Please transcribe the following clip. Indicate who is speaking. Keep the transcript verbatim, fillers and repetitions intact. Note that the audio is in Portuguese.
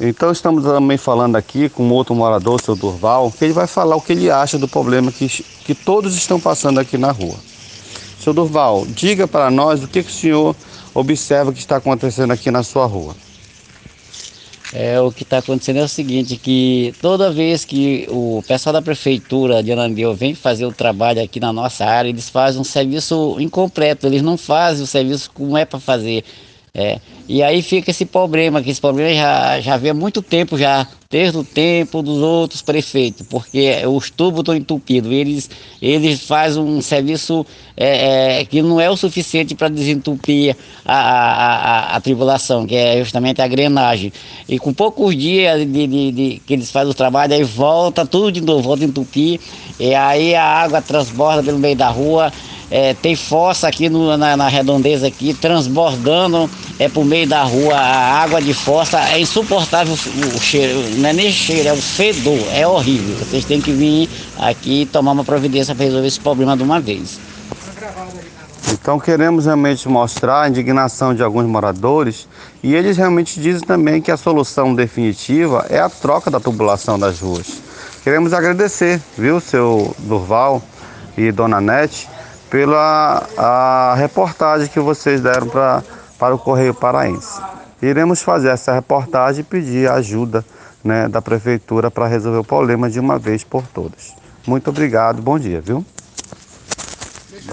Speaker 1: Então estamos também falando aqui com outro morador, o seu Durval, que ele vai falar o que ele acha do problema que, que todos estão passando aqui na rua. Seu Durval, diga para nós o que, que o senhor observa que está acontecendo aqui na sua rua.
Speaker 2: É, o que está acontecendo é o seguinte, que toda vez que o pessoal da prefeitura de Ananindeua vem fazer o trabalho aqui na nossa área, eles fazem um serviço incompleto, eles não fazem o serviço como é para fazer. É, e aí fica esse problema, que esse problema já, já vem há muito tempo já, desde o tempo dos outros prefeitos, porque os tubos estão entupidos, eles, eles fazem um serviço é, é, que não é o suficiente para desentupir a, a, a, a tribulação, que é justamente a drenagem. E com poucos dias de, de, de, que eles fazem o trabalho, aí volta tudo de novo, volta a entupir, e aí a água transborda pelo meio da rua. É, tem fossa aqui no, na, na redondeza aqui, transbordando é, por meio da rua, a água de fossa, é insuportável o, o cheiro, não é nem cheiro, é o fedor, é horrível. Vocês têm que vir aqui e tomar uma providência para resolver esse problema de uma vez.
Speaker 1: Então queremos realmente mostrar a indignação de alguns moradores e eles realmente dizem também que a solução definitiva é a troca da tubulação das ruas. Queremos agradecer, viu, seu Durval e dona Nete, pela a reportagem que vocês deram pra, para o Correio Paraense. Iremos fazer essa reportagem e pedir a ajuda, né, da prefeitura para resolver o problema de uma vez por todas. Muito obrigado, bom dia, viu?